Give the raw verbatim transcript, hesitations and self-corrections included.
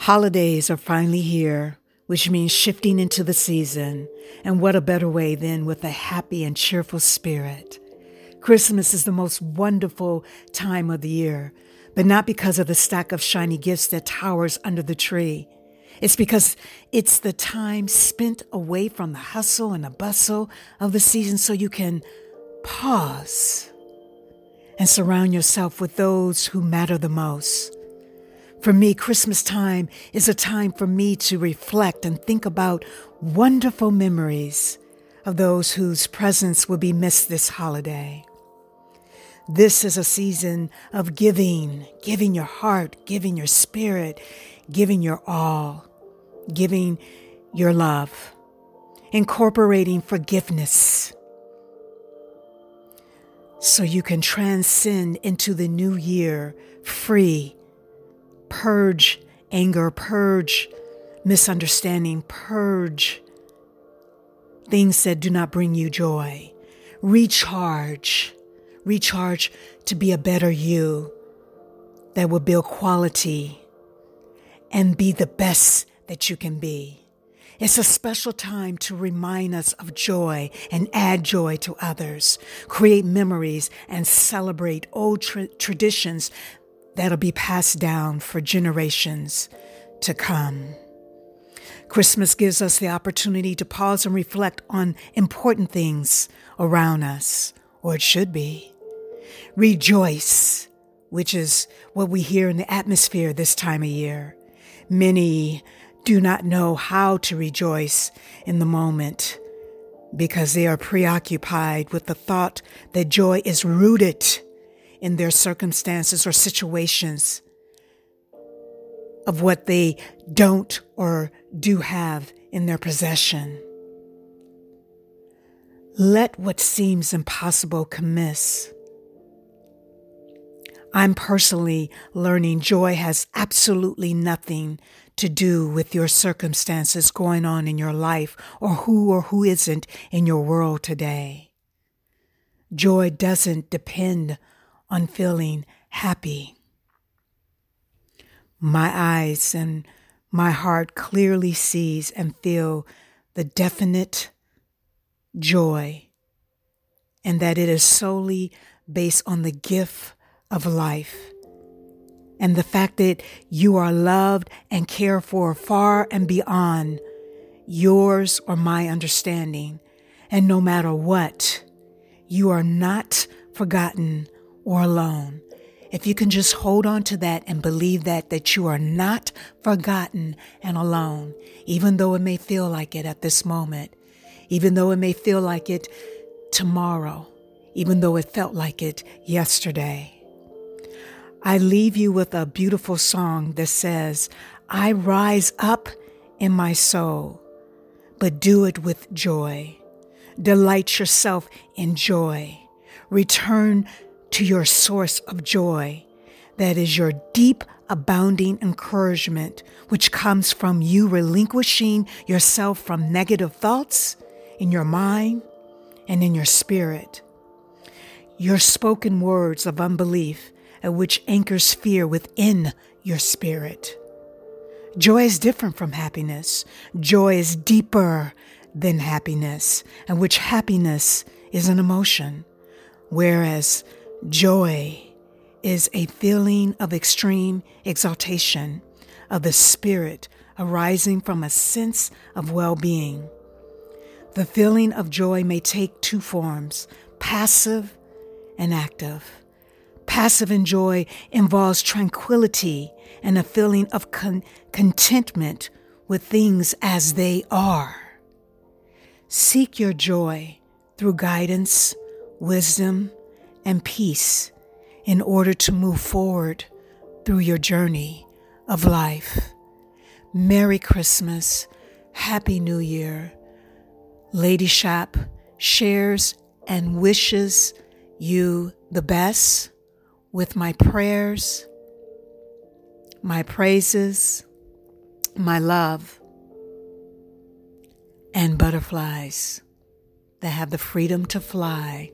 Holidays are finally here, which means shifting into the season. And what a better way than with a happy and cheerful spirit. Christmas is the most wonderful time of the year, but not because of the stack of shiny gifts that towers under the tree. It's because it's the time spent away from the hustle and the bustle of the season so you can pause and surround yourself with those who matter the most. For me, Christmas time is a time for me to reflect and think about wonderful memories of those whose presence will be missed this holiday. This is a season of giving, giving your heart, giving your spirit, giving your all, giving your love, incorporating forgiveness so you can transcend into the new year free. Purge anger, purge misunderstanding, purge things that do not bring you joy. Recharge, recharge to be a better you that will build quality and be the best that you can be. It's a special time to remind us of joy and add joy to others, create memories and celebrate old tra- traditions that'll be passed down for generations to come. Christmas gives us the opportunity to pause and reflect on important things around us, or it should be. Rejoice, which is what we hear in the atmosphere this time of year. Many do not know how to rejoice in the moment because they are preoccupied with the thought that joy is rooted in their circumstances or situations of what they don't or do have in their possession. Let what seems impossible commence. I'm personally learning joy has absolutely nothing to do with your circumstances going on in your life or who or who isn't in your world today. Joy doesn't depend on feeling happy. My eyes and my heart clearly sees and feel the definite joy, and that it is solely based on the gift of life and the fact that you are loved and cared for far and beyond yours or my understanding. And no matter what, you are not forgotten or alone. If you can just hold on to that and believe that, that you are not forgotten and alone, even though it may feel like it at this moment, even though it may feel like it tomorrow, even though it felt like it yesterday. I leave you with a beautiful song that says, I rise up in my soul, but do it with joy. Delight yourself in joy. Return to your source of joy. That is your deep, abounding encouragement, which comes from you relinquishing yourself from negative thoughts in your mind and in your spirit. Your spoken words of unbelief, at which anchors fear within your spirit. Joy is different from happiness. Joy is deeper than happiness, and which happiness is an emotion, whereas joy is a feeling of extreme exaltation of the spirit arising from a sense of well-being. The feeling of joy may take two forms, passive and active. Passive in joy involves tranquility and a feeling of con- contentment with things as they are. Seek your joy through guidance, wisdom, and peace in order to move forward through your journey of life. Merry Christmas. Happy New Year. Lady Shop shares and wishes you the best with my prayers, my praises, my love, and butterflies that have the freedom to fly